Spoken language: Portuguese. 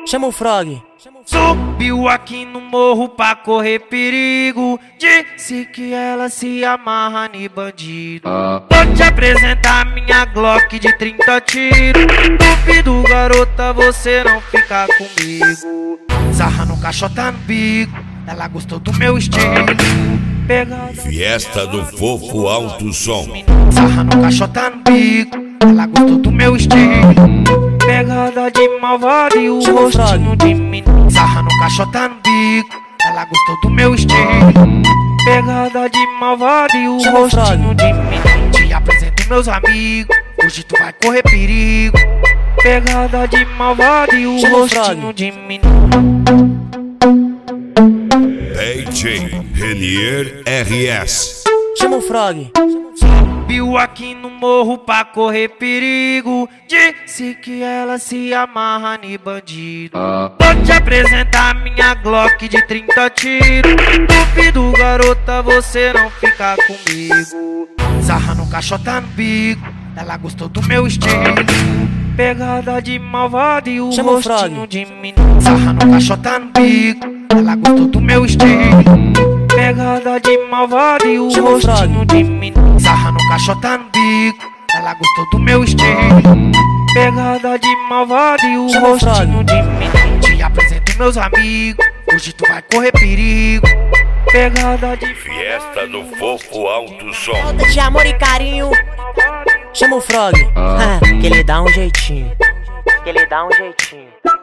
Chama o Frog. Subiu aqui no morro pra correr perigo. Disse que ela se amarra em bandido. Vou te apresentar minha Glock de 30 tiros. Duvido, garota, você não ficar comigo. Sarra no caixota no bico, ela gostou do meu estilo. Fiesta do Fofo Alto Som. Sarra no caixota no bico, ela gostou do meu estilo. Pegada de malvado e o rostinho de menino. Sarra no caixota no bico, ela gostou do meu estilo. Pegada de malvado e o rostinho de menino. Te apresento meus amigos, hoje tu vai correr perigo. Pegada de malvado e o rostinho de menino. DJ Renier RS. Chama o Frog. Subiu aqui no morro pra correr perigo. Disse que ela se amarra em bandido. Vou te apresentar minha Glock de 30 tiros. Duvido, garota, você não ficar comigo. Sarra no caixota no bico, ela gostou do meu estilo. Pegada de malvado e o rostinho de menino. Sarra no caixota no bico, ela gostou do meu estilo. Pegada de malvado e o rostinho de menino. Sarra no caixota no bico, ela gostou do meu estilo. Pegada de malvado e o rostinho de menino. Te apresento meus amigos, hoje tu vai correr perigo. Pegada de Fiesta do Fofo Alto Som. Falta de amor e carinho. Chama o Frog. Que ele dá um jeitinho. Que ele dá um jeitinho.